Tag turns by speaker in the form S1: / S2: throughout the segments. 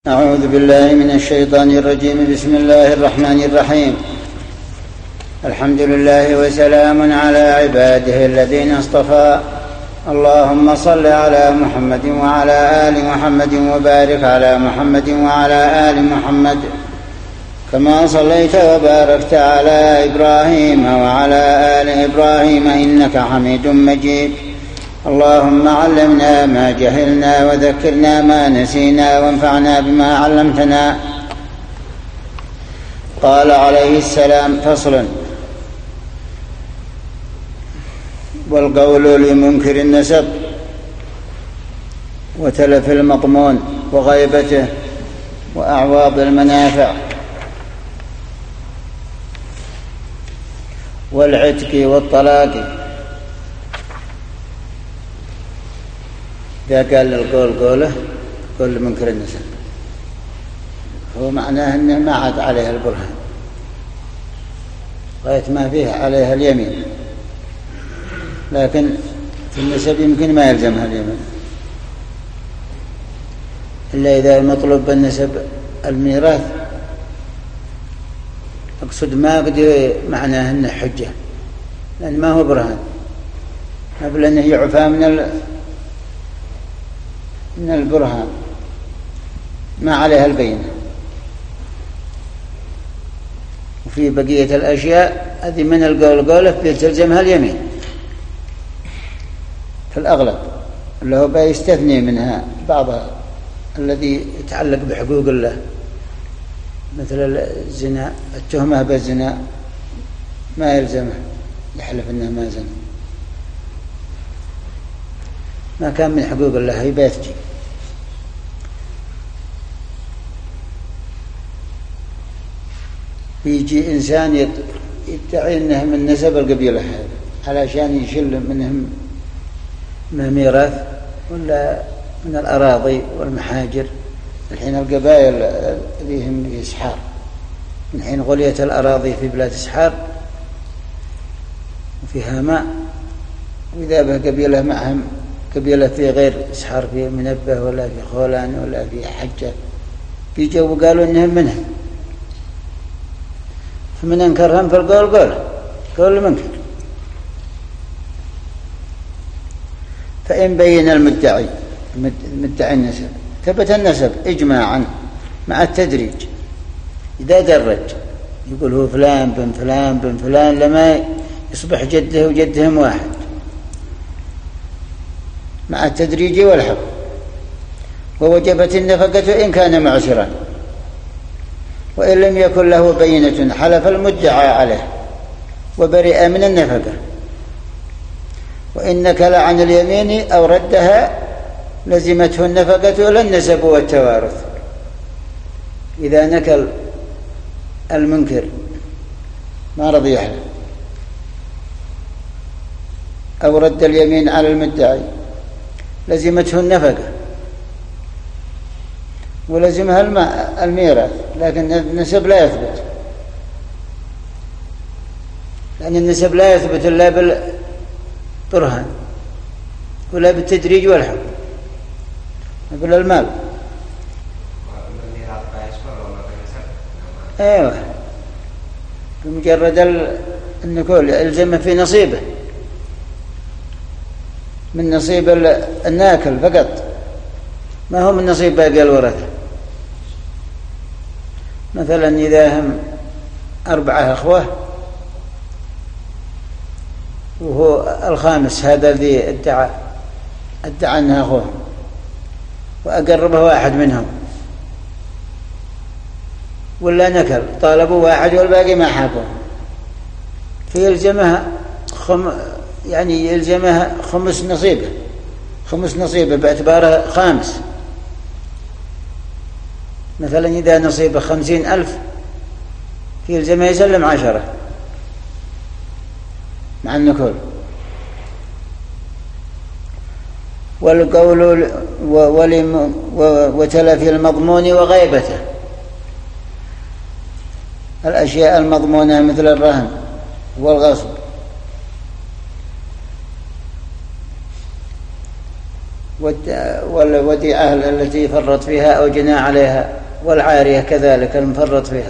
S1: أعوذ بالله من الشيطان الرجيم. بسم الله الرحمن الرحيم. الحمد لله وسلام على عباده الذين اصطفى. اللهم صل على محمد وعلى آل محمد وبارك على محمد وعلى آل محمد كما صليت وباركت على إبراهيم وعلى آل إبراهيم إنك حميد مجيد. اللهم علمنا ما جهلنا وذكرنا ما نسينا وانفعنا بما علمتنا. قال عليه السلام: فصل: والقول لمنكر النسب وتلف المضمون وغيبته وأعواض المنافع والعتق والطلاق. إذا قال القول قوله قول لمنكر النسب هو معناه أنه ما عاد عليها البرهان غاية ما فيه عليها اليمين، لكن في النسب يمكن ما يلزمها اليمين إلا إذا المطلوب بالنسب الميراث. أقصد ما قد معناه أنه حجة، لأن ما هو برهان قبل أنه يعفى من البرهان ما عليها البينة. وفي بقية الأشياء هذه من القول قوله بتلزمها اليمين في الأغلب، اللي هو بيستثني منها بعضها الذي يتعلق بحقوق الله، مثل الزنا، التهمة بالزنا ما يلزمه يحلف أنه ما زنا، ما كان من حقوق الله يبيتجي. يجي إنسان يدعي أنه من نسب القبيلة هذا علشان يشل منهم من ميراث ولا من الأراضي والمحاجر. الحين القبائل اللي هم في إسحار، من حين غليت الأراضي في بلاد إسحار وفيها ماء، وإذا به قبيلة معهم قبيلة في غير إسحار، في منبه ولا في خولان ولا في حجة، بيجوا وقالوا إنهم منهم، فمن أنكرهم في القول قول المنكر. فإن بين المدعي النسب ثبت النسب إجماعا مع التدريج. إذا درج يقول هو فلان بن فلان بن فلان لما يصبح جده وجدهم واحد مع التدريج والحق. ووجبت النفقة إن كان معسرا، وإن لم يكن له بينة حلف المدعى عليه وبرئ من النفقة. وإن نكل عن اليمين أو ردها لزمته النفقة ولا النسب والتوارث. إذا نكل المنكر ما رضي يحلف أو رد اليمين على المدعي لزمته النفقة ولزمها الميراث، لكن النسب لا يثبت، لأن النسب لا يثبت إلا بالبرهان ولا بالتدريج والحق مثل المال. ايوه، بمجرد النكول يلزمه في نصيبه من نصيب الناكل فقط، ما هو من نصيب باقي الورثة. مثلا إذا هم 4 أخوة وهو الخامس هذا الذي ادعى أنه أخوه وأقربه واحد منهم، ولا نكل طالبوا واحد والباقي ما حابوا، فيلزمها يلزمها خمس نصيبه باعتباره خامس. مثلا إذا نصيبه 50,000 يلزمه يسلم 10 مع النكول. والقول وتلف المضمون وغيبته، الأشياء المضمونة مثل الرهن والغصب والوديعة التي فرط فيها أو جنى عليها، والعارية كذلك المفرط فيها.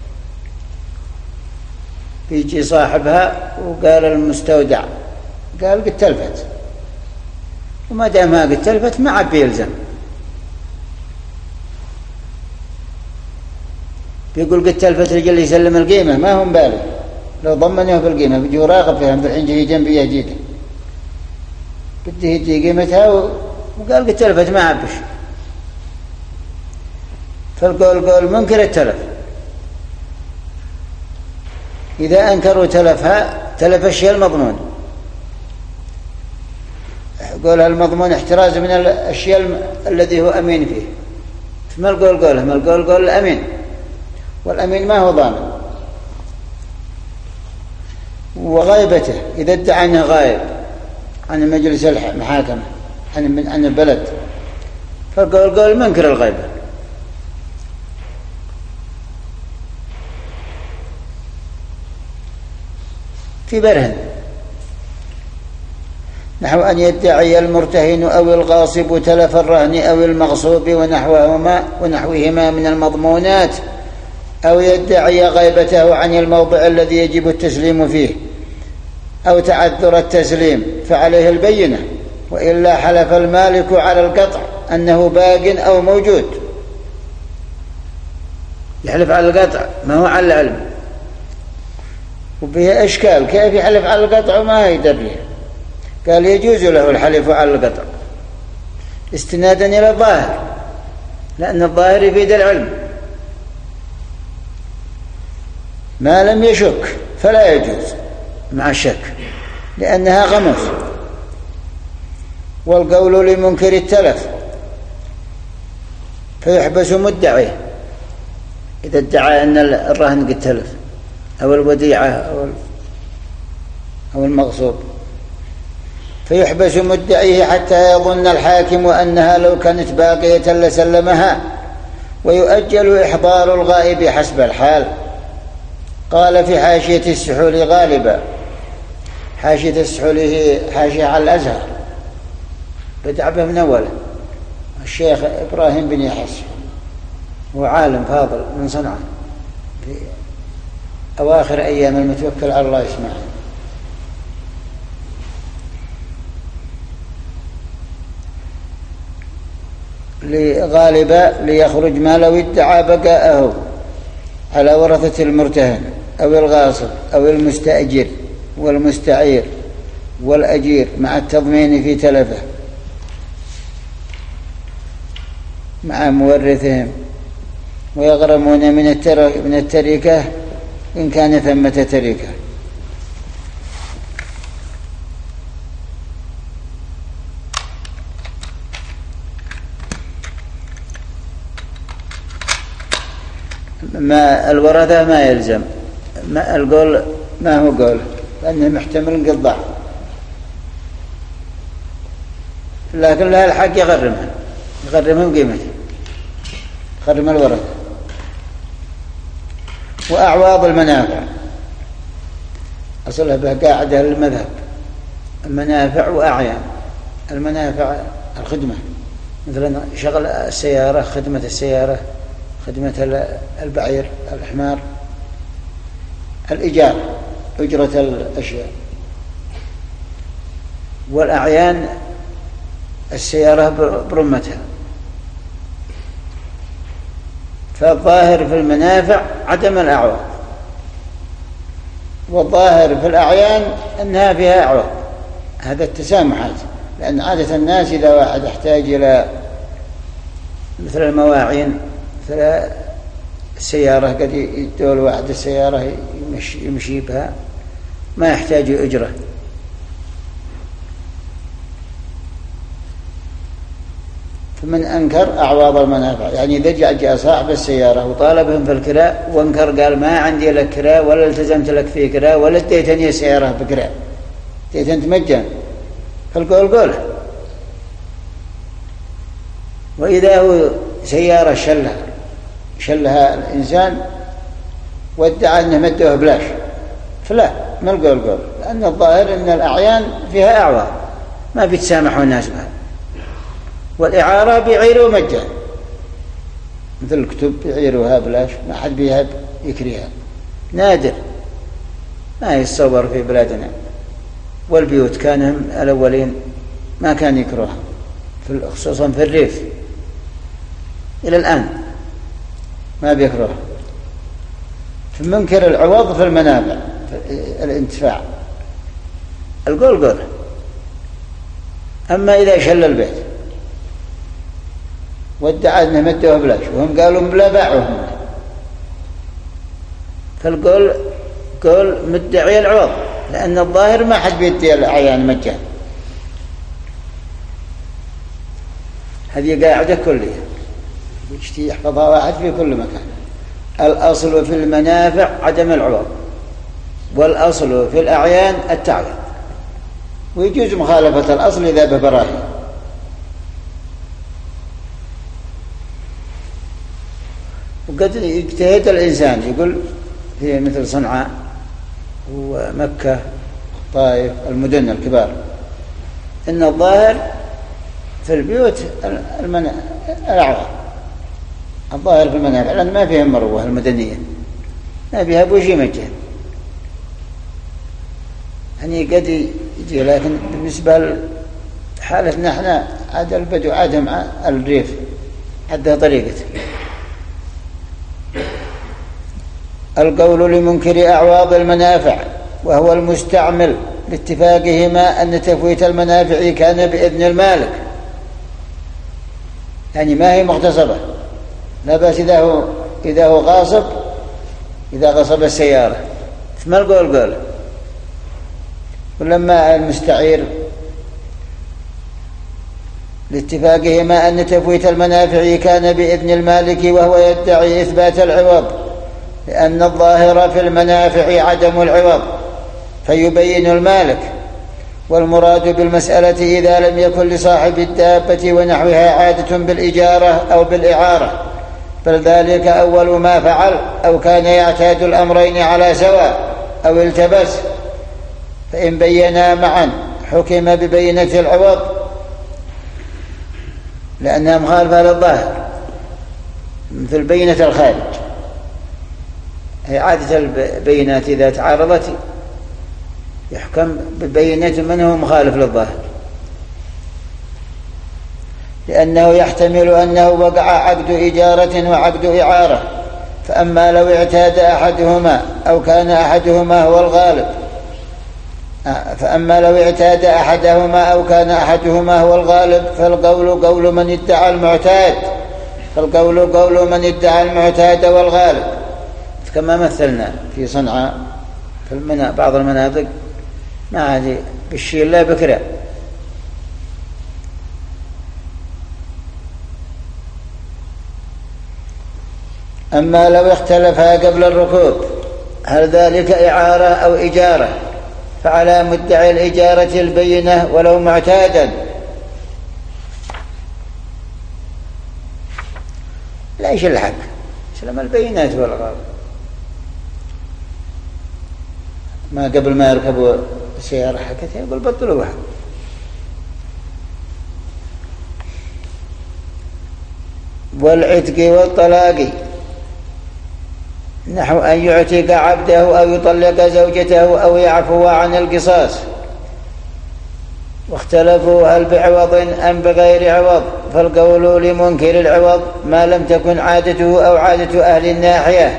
S1: بيجي صاحبها وقال المستودع قال قد تلفت، وما دام ما قد تلفت ما عاد بيلزم. بيقول قد تلفت رجل يسلم القيمة ما هم بالي، لو ضمنه في القيمة بيجي راغب فيهم بالحين جي جنبي يجيده بده يدي قيمتها وقال قد تلفت ما عبش. فالقول قول منكر التلف. إذا أنكروا تلفها تلف الشيء المضمون. قولها المضمون احتراز من الشيء الذي هو أمين فيه. ما القول قوله؟ ما القول قول الأمين، والأمين ما هو ضامن. وغيبته إذا ادعى أنه غايب عن مجلس المحاكمة عن البلد، فالقول قول منكر الغيبة. في برهن نحو أن يدعي المرتهن أو الغاصب تلف الرهن أو المغصوب ونحوهما من المضمونات، أو يدعي غيبته عن الموضع الذي يجب التسليم فيه أو تعذر التسليم فعليه البينة، وإلا حلف المالك على القطع أنه باق أو موجود. يحلف على القطع ما هو على العلم، وبه أشكال كيف يحلف على القطع وما يدري. قال يجوز له الحلف على القطع استنادا إلى الظاهر، لأن الظاهر يفيد العلم. ما لم يشك فلا يجوز مع الشك لأنها غموس. والقول لمنكر التلف فيحبس مدعيه إذا ادعى أن الرهن قد تلف أو الوديعة أو المغصوب، فيحبس مدعيه حتى يظن الحاكم أنها لو كانت باقية لسلمها، ويؤجل إحضار الغائب حسب الحال. قال في حاشية السحول غالبا، حاشية السحول هي حاشية على الأزهر بدأ به من أوله الشيخ إبراهيم بن يحس، هو عالم فاضل من صنعاء في أواخر أيام المتوكل على الله إسماعيل. لغالبا ليخرج ما لو ادعى بقاءه على ورثة المرتهن أو الغاصب أو المستأجر والمستعير والأجير مع التضمين في تلفه مع مورثهم، ويغرمون من التركة إن كان ثمة تركة. ما الورثة ما يلزم، ما القول ما هو قول لأنه محتمل انقضاء، لكن لها الحق يغرمهم قيمته، يغرم الورثة. وأعواض المنافع أصلها بقاعدة للمذهب، المنافع وأعيان. المنافع الخدمة، مثلا شغل السيارة، خدمة السيارة، خدمة البعير، الحمار، الإيجار، أجرة الأشياء. والأعيان السيارة برمتها. فالظاهر في المنافع عدم الأعواض، والظاهر في الأعيان أنها فيها أعواض. هذا التسامحات، لأن عادة الناس إذا واحد يحتاج إلى مثل المواعين، مثل السيارة قد يدول واحد السيارة يمشي بها ما يحتاج أجرة. فمن أنكر أعواض المنافع، يعني إذا جاء صاحب السيارة وطالبهم في الكراء وانكر قال ما عندي لك كراء ولا التزمت لك في كراء ولا اديتني السيارة بكراء، اديت أنت مجان، فالقول قوله. وإذا هو سيارة شلها الإنسان وادعى أنه مدوه بلاش، فلا ما القول لأن الظاهر أن الأعيان فيها أعواض ما بيتسامحوا الناس بها. والإعارة بيعيروا مجان، مثل الكتب يعيروها بلاش، ما حد بيهب يكريها، نادر، ما يتصور في بلادنا. والبيوت كانوا الأولين ما كان يكروها، خصوصا في الريف إلى الآن ما بيكروها. فمنكر العوض في المنابع، في الانتفاع، القول قول. أما إذا شل البيت وادعى أنه مدوه بلاش وهم قالوا بلا باعوهم، فالقول قول مدعي العوض، لأن الظاهر ما حد بيدي الأعيان مجان. هذه قاعدة كلية يشتي يحفظها واحد في كل مكان. الأصل في المنافع عدم العوض، والأصل في الأعيان التعويض، ويجوز مخالفة الأصل إذا ببراهين. وقد يجتهد الإنسان يقول في مثل صنعاء ومكة طائف المدن الكبار إن الظاهر في البيوت الأعوض، الظاهر في المنافع، لأن ما فيهم مروة المدنية، ما فيها بوشي مجان، يعني قد يجي. لكن بالنسبة لحالتنا احنا عاد البدو عاد مع الريف عندها طريقة. القول لمنكر أعواض المنافع وهو المستعمل لاتفاقهما أن تفويت المنافع كان بإذن المالك، يعني ما هي مغتصبة، لا بس إذا هو غاصب، إذا غصب السيارة ما القول قول. ولما المستعير لاتفاقهما أن تفويت المنافع كان بإذن المالك وهو يدعي إثبات العوض، لأن الظاهر في المنافع عدم العوض فيبين المالك. والمراد بالمسألة إذا لم يكن لصاحب الدابة ونحوها عادة بالإجارة أو بالإعارة، بل ذلك أول ما فعل، أو كان يعتاد الأمرين على سواء أو التبس، فإن بينا معا حكم ببينة العوض لأنها مخالفة للظاهر، مثل بينة الخارج. هي عادة البينات إذا تعارضت يحكم ببينة من هو مخالف للظاهر، لأنه يحتمل أنه وقع عقد إجارة وعقد إعارة، فأما لو اعتاد أحدهما أو كان أحدهما هو الغالب فالقول قول من ادعى المعتاد والغالب، كما مثلنا في صنعاء في بعض المناطق ما عاد بالشيء لا بكرة. أما لو اختلفا قبل الركوب هل ذلك إعارة أو إجارة، فعلى مدعي الإجارة البينة ولو معتادا. لا يشيل الحق، سلم البينات والغالب. ما قبل ما يركبوا السيارة حكتها يقول بطلوها. والعتق والطلاق نحو أن يعتق عبده أو يطلق زوجته أو يعفو عن القصاص. واختلفوا هل بعوض أم بغير عوض، فالقول لمنكر العوض ما لم تكن عادته أو عادة أهل الناحية،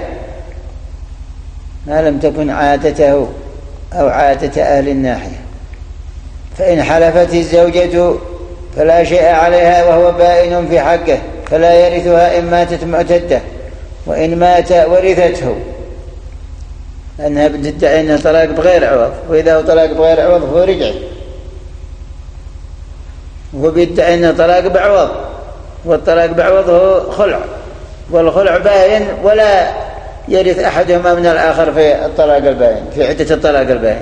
S1: ما لم تكن عادته أو عادة أهل الناحية. فإن حلفت الزوجة فلا شيء عليها وهو بائن في حقه، فلا يرثها إن ماتت معتدة، وإن مات ورثته، لأنها بتدعي أنها طلاق بغير عوض، وإذا هو طلاق بغير عوض هو رجعي، وهو بيدعي أنه طلاق بعوض، والطلاق بعوض هو خلع، والخلع باين ولا يرث أحدهما من الآخر في الطلاق الباين، في عدة الطلاق الباين.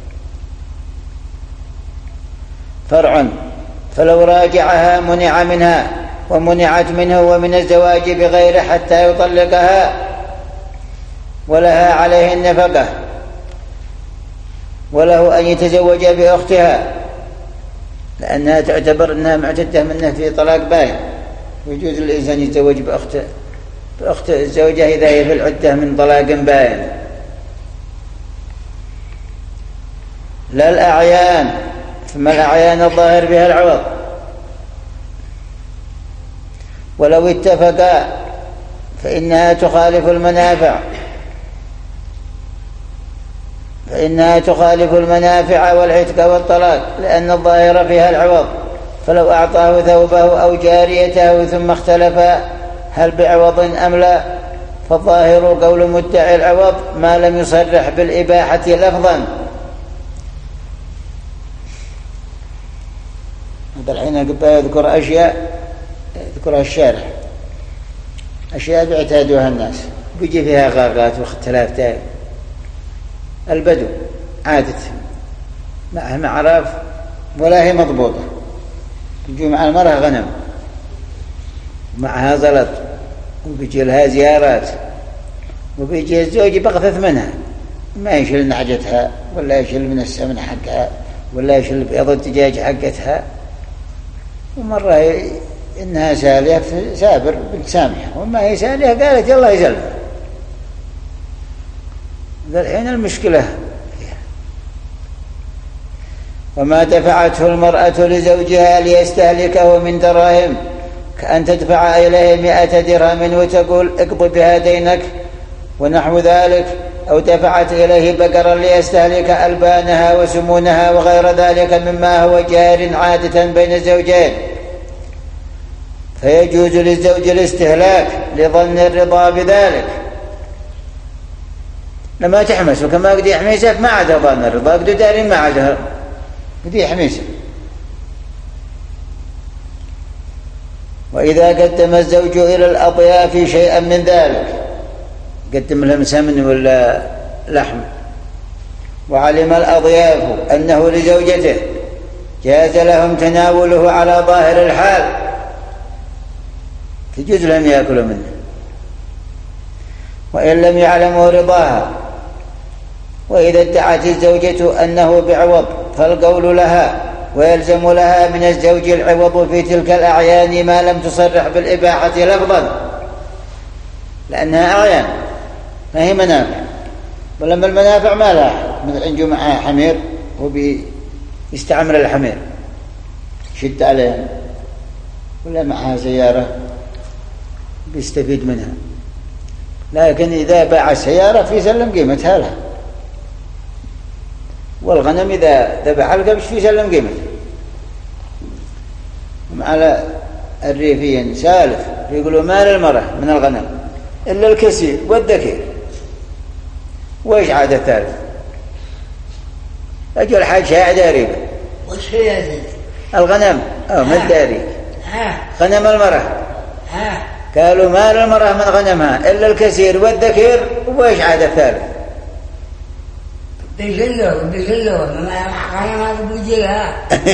S1: فرع فلو راجعها منع منها ومنعت منه ومن الزواج بغيره حتى يطلقها ولها عليه النفقة، وله أن يتزوج بأختها لأنها تعتبر أنها معتدة منه في طلاق باين، ويجوز الإنسان يتزوج بأخت الزوجة إذا هي في العدة من طلاق باين. لا الأعيان، ثم الأعيان الظاهر بها العوض، ولو اتفقا فإنها تخالف المنافع والعتق والطلاق، لأن الظاهر فيها العوض. فلو أعطاه ثوبه أو جاريته ثم اختلفا هل بعوض أم لا، فالظاهر قول مدعي العوض ما لم يصرح بالإباحة لفظا. هذا الحين يذكر أشياء يذكرها الشارع، أشياء بيعتادوها الناس، بيجي فيها غاغات واختلاف دائم. البدو عادة معها معراف ولا هي مضبوطة، يجي مع المرأة غنم معها زلط، وبيجي لها زيارات، وبيجي الزوج بغثث منها، ما يشيل نعجتها ولا يشيل من السمن حقها ولا يشيل بيض الدجاج حقتها. ومرة إنها سالية سابر بنت سامحة، وما هي سالية قالت يلا يزلها. ذا الحين المشكلة. وما دفعته المرأة لزوجها ليستهلكه من دراهم، كأن تدفع إليه 100 درهم وتقول اقض بها دينك ونحو ذلك، أو دفعت إليه بقرا ليستهلك ألبانها وسمونها وغير ذلك مما هو جار عادة بين الزوجين، فيجوز للزوج الاستهلاك لظن الرضا بذلك. لما تحمس وكما قد يحمسك ما عاد ظن الرضا، قد داري ما عاد قد يحمسك. وإذا قدم الزوج إلى الأضياف شيئا من ذلك، قدم لهم سمن ولا لحم، وعلم الأضياف أنه لزوجته، جاز لهم تناوله على ظاهر الحال، تجوز لهم يأكلوا منه، وإن لم يعلموا رضاها. وإذا ادعت الزوجة أنه بعوض فالقول لها، ويلزم لها من الزوج العوض في تلك الأعيان ما لم تصرح بالإباحة لفظا، لأنها أعيان ما هي منافع، ولما المنافع ما لها، مثل عنده معها حمير وبيستعمل الحمير شد عليه، ولا معها سيارة بيستفيد منها، لكن إذا باع السيارة في سلم قيمتها لها، والغنم إذا ذبح الكبش في سلم قيمته. على الريفيين سالف يقولوا ما للمرأة من الغنم إلا الكسير والذكير. وإيش عاد الثالث؟ أجل حاج شاع داري.
S2: وش هي هذه؟
S1: الغنم من داري. غنم المرأة. قالوا ما للمرأة من غنمها إلا الكسير والذكير. وإيش عاد الثالث؟
S2: بيجلوا ما غنمها بيجيها.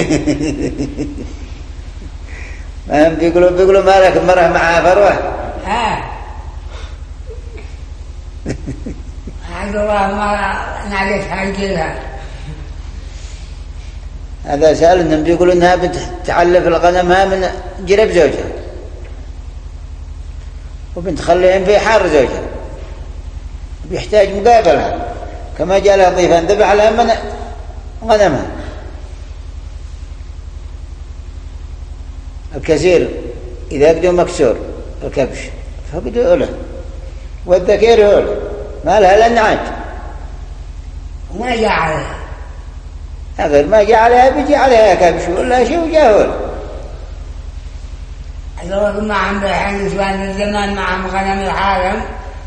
S1: ما هم بيقولوا ما لك المرأة معها فروة.
S2: عند الله ما نعرفها يجيها.
S1: هذا سأل إنهم بيقولوا إنها بتعلف الغنمها من جرب زوجها، وبنتخليهم في حار زوجها، بيحتاج مقابلها، كما جاء لها ضيفا ذبح لها من غنمها. الكثير إذا قدوا مكسور الكبش فقدوا له، والذكير هو ما لها إلا النعاج،
S2: ما جاء عليها
S1: غير ما جاء عليها بيجي عليها كبش ولا شيء وجاهول.
S2: هذول ما عم بيحن نسوان الزمان معهم غنم العالم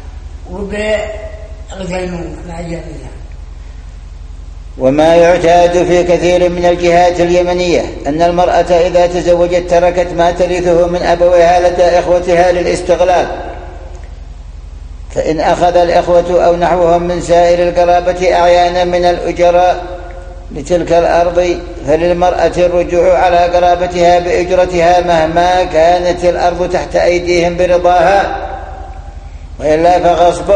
S2: وبغزلمون ما جاء منها.
S1: وما يعتاد في كثير من الجهات اليمنية أن المرأة إذا تزوجت تركت ما ترثه من أبويها لدى إخوتها للاستغلال، فإن أخذ الإخوة أو نحوهم من سائر القرابة أعيانا من الأجراء لتلك الأرض فللمرأة الرجوع على قرابتها بإجرتها مهما كانت الأرض تحت أيديهم برضاها، وإلا فغصب.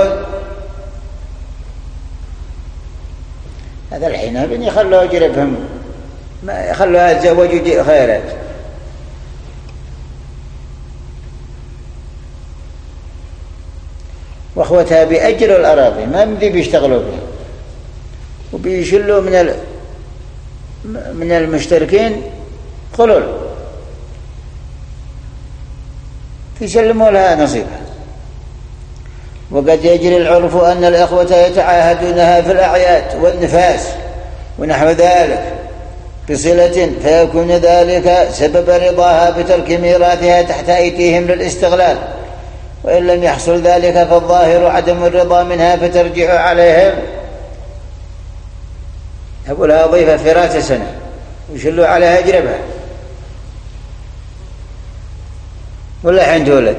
S1: هذا الحين بن يخلوا جربهم ما يخلوها يتزوج ويجي خيرات. واخوتها بيأجروا الأراضي، ما بدي بيشتغلوا بها، وبيشلوا من المشتركين خلول يسلموا لها نصيبها. وقد يجري العرف أن الإخوة يتعاهدونها في الأعياد والنفاس ونحو ذلك بصلة، فيكون ذلك سبب رضاها بترك ميراثها تحت أيديهم للاستغلال. وإن لم يحصل ذلك فالظاهر عدم الرضا منها، فترجع عليهم يقول لها ضيفة في راس سنة ويشلوا عليها جربها ولا حين تولد.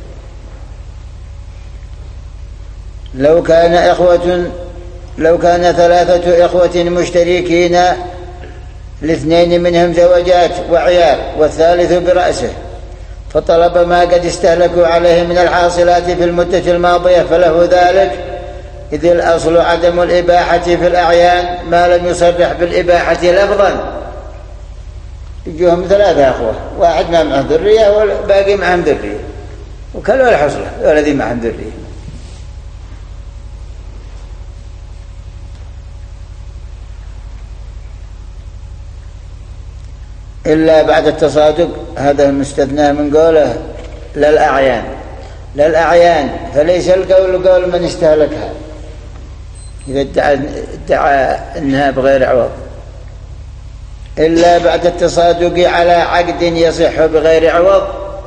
S1: لو كان 3 إخوة مشتركين، ل2 منهم زوجات وعيال والثالث برأسه، فطلب ما قد استهلكوا عليه من الحاصلات في المدة الماضية فله ذلك، إذ الأصل عدم الإباحة في الأعيان ما لم يصرح بالإباحة لفظا. يجوهم 3 أخوة، واحد ما معه ذرية والباقي معهم ذرية، وكلوا الحصلة والذي معهم ذرية. إلا بعد التصادق، هذا المستثنى من قوله للأعيان، فليس القول قول من استهلكها إذا ادعى أنها بغير عوض، إلا بعد التصادق على عقد يصح بغير عوض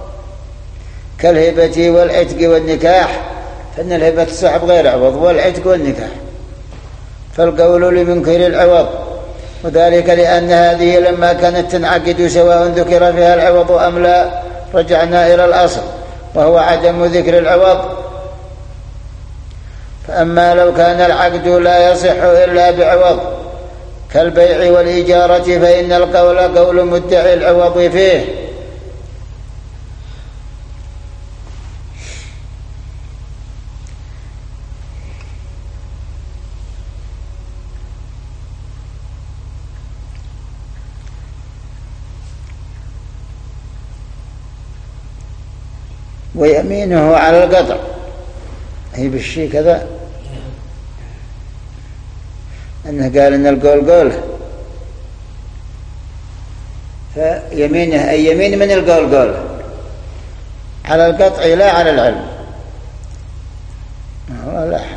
S1: كالهبة والعتق والنكاح، فإن الهبة تصح بغير عوض والعتق والنكاح، فالقول لمنكر العوض. وذلك لأن هذه لما كانت تنعقد سواء ذكر فيها العوض أم لا، رجعنا إلى الأصل وهو عدم ذكر العوض. فأما لو كان العقد لا يصح إلا بعوض كالبيع والإجارة، فإن القول قول مدعي العوض فيه. ويمينه على القطع، هي بالشيء كذا أنه قال إن القول قوله، فيمينه أي يمين من القول قوله على القطع لا على العلم، لا حرج.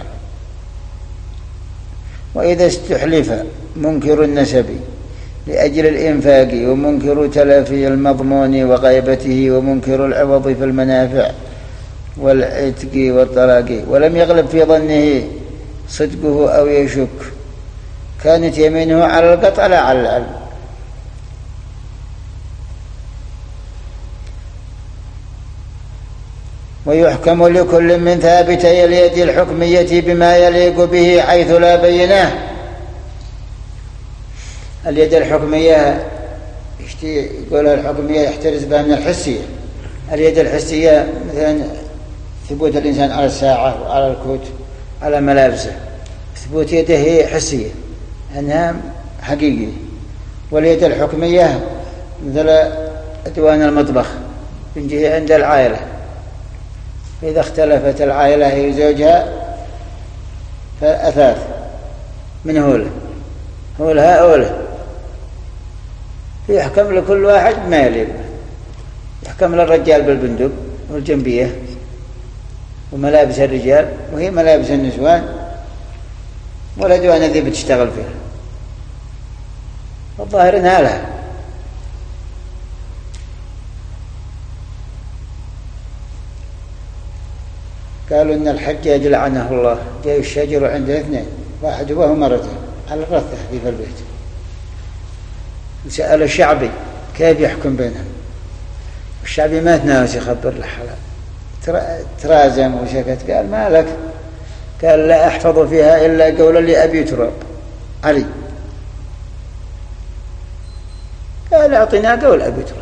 S1: وإذا استحلف منكر النسب لأجل الإنفاق، ومنكر تلافي المضمون وغيبته، ومنكر العوض في المنافع والعتق والطلاق، ولم يغلب في ظنه صدقه أو يشك، كانت يمينه على القطع لا على العلم. ويحكم لكل من ثابتي اليد الحكمية بما يليق به حيث لا بينه. اليد الحكمية يقول الحكمية يحترز بها من الحسية. اليد الحسية مثلا ثبوت الإنسان على الساعة وعلى الكوت على ملابسه، ثبوت يده هي حسية أنها حقيقية. واليد الحكمية مثل أدوان المطبخ تنجي عند العائلة، إذا اختلفت العائلة هي زوجها فأثاث من هولها أوله، يحكم لكل واحد ما يليق. يحكم للرجال بالبندق والجنبية وملابس الرجال وهي ملابس النسوان والأدوان التي بتشتغل فيها، الظاهر انها لها. قالوا ان الحجاج لعنه الله جاء الشجر عنده 2، واحد هو ومرته على الرثة في البيت، وسأل الشعبي كيف يحكم بينهم، الشعبي ما تناوس يخبر الحلال، ترازم وشكت. قال ما لك؟ قال لا أحفظ فيها إلا قولا لأبي تراب علي. قال أعطينا قول أبي تراب.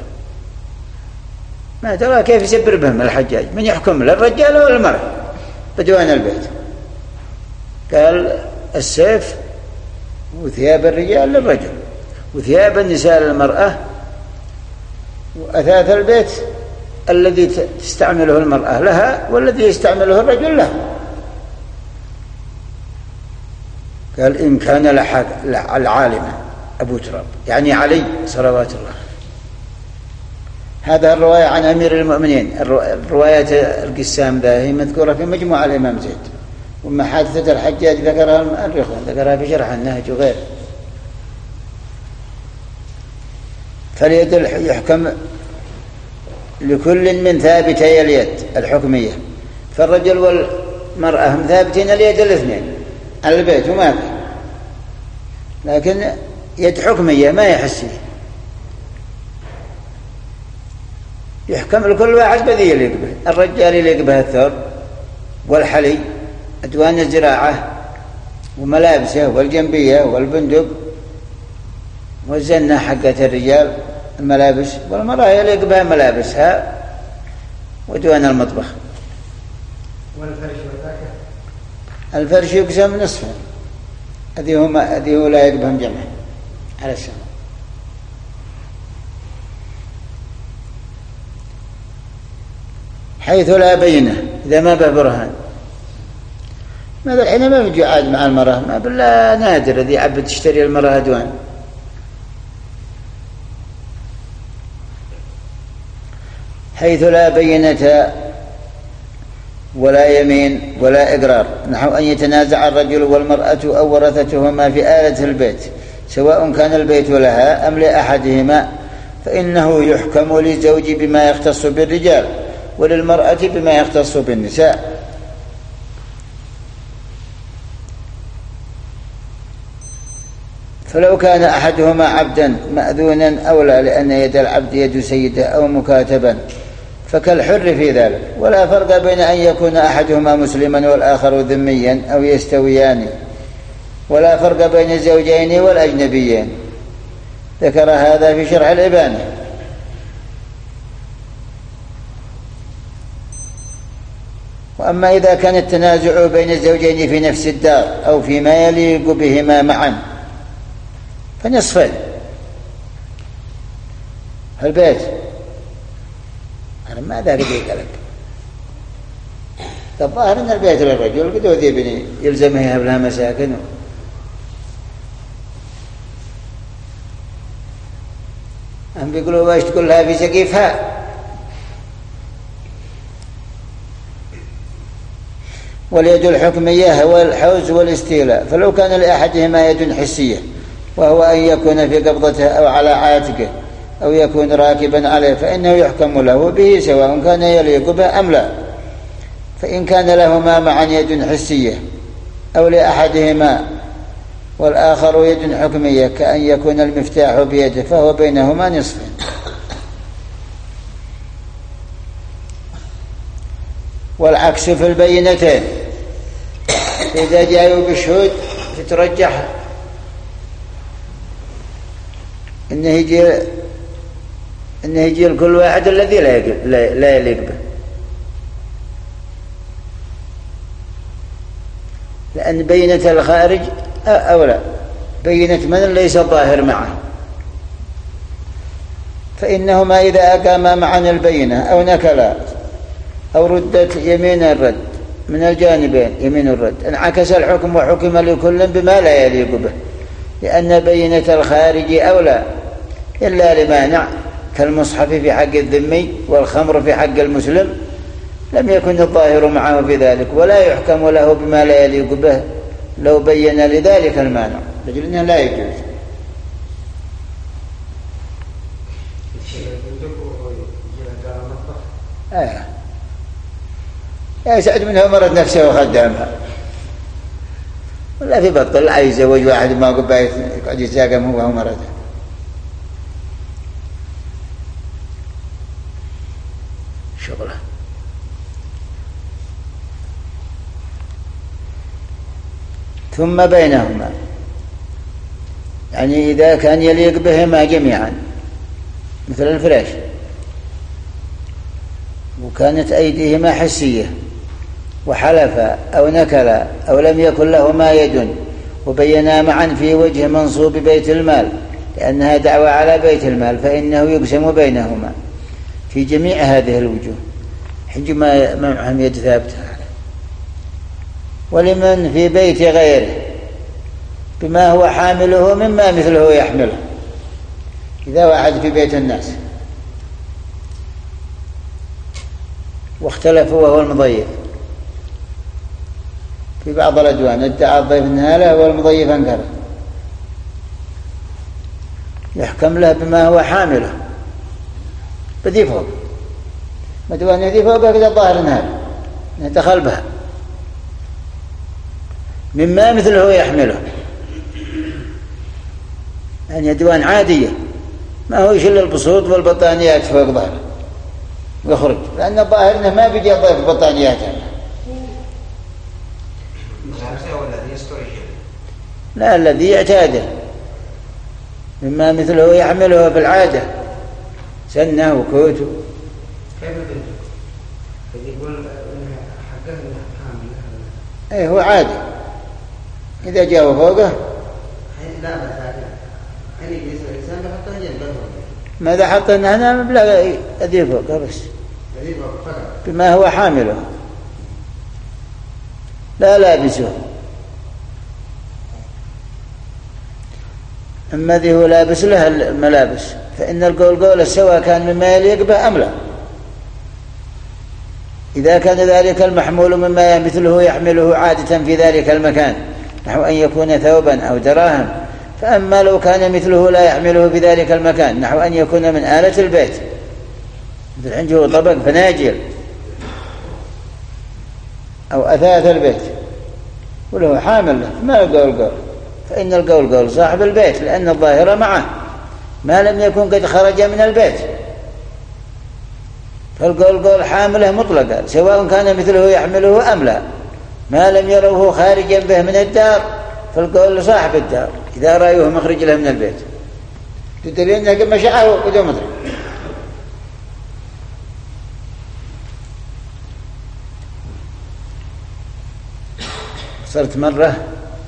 S1: ما ترى كيف يسبر بهم الحجاج، من يحكم للرجال ولا المرأة بدوان البيت؟ قال السيف وثياب الرجال للرجل، وثياب النساء للمرأة، وأثاث البيت الذي تستعمله المرأة لها والذي يستعمله الرجل له. قال إن كان العالم أبو تراب يعني علي صلوات الله. هذا الرواية عن أمير المؤمنين. الرواية القسام ذا هي مذكورة في مجموعة الإمام زيد، وما حادثة الحجاج ذكرها المؤرخون، ذكرها في شرح النهج وغيره. فاليد يحكم لكل من ثابتي اليد الحكمية، فالرجل والمرأة هم ثابتين اليد الاثنين على البيت وما في، لكن يد حكمية ما يحسيه، يحكم لكل واحد بذي يليق به. الرجال يليق به الثوب والحلي، أدوان الزراعة وملابسه والجنبية والبندق والزنة حقت الرجال الملابس، والمرأة يليق بها ملابسها ودوان المطبخ.
S3: والفرش والذاكر؟
S1: الفرش يقسم نصفين، هذه هو لا يقبهم جمع على السماء. حيث لا بينه إذا ما به برهان. ماذا الحين ما بيجي عاد مع المرأة، ما بالله نادر الذي عبد تشتري المرأة أدوان. حيث لا بينة ولا يمين ولا إقرار، نحو أن يتنازع الرجل والمرأة أو ورثتهما في آلة البيت سواء كان البيت لها أم لأحدهما، فإنه يحكم للزوج بما يختص بالرجال وللمرأة بما يختص بالنساء. فلو كان أحدهما عبدا مأذونا أولى، لأن يد العبد يد سيده أو مكاتبا، فكالحر في ذلك، ولا فرق بين أن يكون أحدهما مسلما والآخر ذميا أو يستويان، ولا فرق بين الزوجين والأجنبيين. ذكر هذا في شرح الإبانة. وأما إذا كان التنازع بين الزوجين في نفس الدار أو فيما يليق بهما معا فنصفين. البيت أنا ما ذا قد يقلق، الظاهر أن البيت للرجل قد وذي يلزمه يهب لها مساكن، هم بيقولوا واش تقول لها في سقيفها. واليد الحكمية هو الحوز والاستيلاء، فلو كان لأحدهما يد حسية وهو أن يكون في قبضته أو على عاتقه أو يكون راكبا عليه، فإنه يحكم له به سواء كان يليق به أم لا. فإن كان لهما معا يد حسية أو لأحدهما والآخر يد حكمية كأن يكون المفتاح بيده، فهو بينهما نصف. والعكس في البينتين، إذا جاءوا بالشهود تترجح إنه يجي لكل واحد الذي لا يليق به، لأن بينة الخارج أولى، بينة من ليس ظاهر معه، فإنهما إذا أقاما معا البينة أو نكلا أو ردت يمين الرد من الجانبين يمين الرد، انعكس الحكم وحكم لكل بما لا يليق به، لأن بينة الخارج أولى إلا لمانع كالمصحف في حق الذمي والخمر في حق المسلم، لم يكن الظاهر معه بذلك، ولا يحكم له بما لا يليق به لو بين لذلك المانع، لأجل أنه لا يجوز. يا سعد منها مرض نفسه وخدامها، ولا في بطل عايز يزوج واحد ما قبل يقعد يتساقم هو مرضه. شغله. ثم بينهما، يعني إذا كان يليق بهما جميعا مثل الفراش وكانت أيديهما حسية وحلفا أو نكلا أو لم يكن لهما يد وبينا معا في وجه منصوب بيت المال لأنها دعوة على بيت المال، فإنه يقسم بينهما في جميع هذه الوجوه حينما معهم يد ثابتة. ولمن في بيت غيره بما هو حامله مما مثله يحمله. إذا واحد في بيت الناس واختلفوا وهو المضيف في بعض الأدوان، ادعى الضيف ناله والمضيف أنكره، يحكم له بما هو حامله بدي فوق مدوان يدي فوقه كذا الظاهر ناله دخل بها مما مثله يحمله، يعني يدوان عادية ما هو يشل البسوط والبطانيات فوق ظهره ويخرج، لأن الظاهر أنه ما بيجي الضيف بطانيات لا الذي يعتاده مما مثله يحمله في العادة سنة وكوت.
S3: كيف يقول حقه حامل؟
S1: ايه هو عادي إذا جاء فوقه
S3: لا يعني الإنسان بحطه جنبه.
S1: ماذا حطنا هنا مبلغ أذي فوقه بس بما هو حامله لا لابسه. أما ذي هو لابس لها الملابس فإن القول سواء كان مما يليق به أم لا. إذا كان ذلك المحمول مما مثله يحمله عادة في ذلك المكان نحو أن يكون ثوبا أو دراهم، فأما لو كان مثله لا يحمله في ذلك المكان نحو أن يكون من آلة البيت مثل عنده طبق فناجل أو أثاث البيت وله حامل له ما القول فإن القول صاحب البيت، لأن الظاهر معه ما لم يكن قد خرج من البيت، فالقول حامله مطلقا سواء كان مثله يحمله أم لا، ما لم يروه خارجا به من الدار فالقول لصاحب الدار إذا رأيوه مخرج له من البيت تدري أنه قد مشعه قدوم مدرك. صرت مرة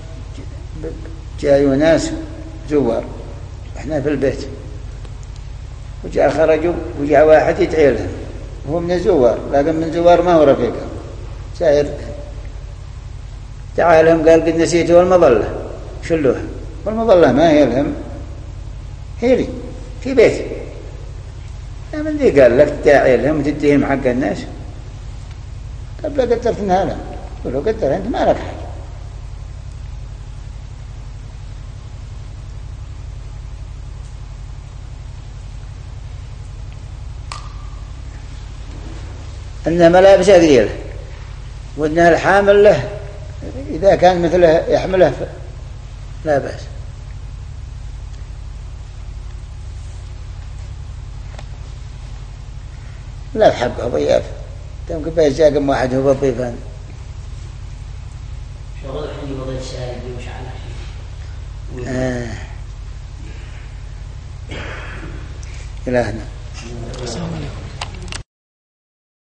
S1: جاءوا ناس زوار احنا في البيت وجاء خرجوا وجاء واحد يدعي لهم وهو من الزوار لكن من زوار ما هو رفيقه سائر دعا لهم قال قد نسيتوا المظلة شلوها والمظلة ما هي لهم هي لي في بيت من ذي قال لك داعي لهم وتديهم حق الناس قبل قدرت انها لهم قلوا قدر انت ما لك حاجة. أن ملابسه قليلة وأنها الحامل له إذا كان مثله يحمله لا بأس. لا تحبه ضياف تمكن بيزاقم واحد هو ضيفان
S4: شغل الحين وضع السائل وش عنه
S1: إلى هنا.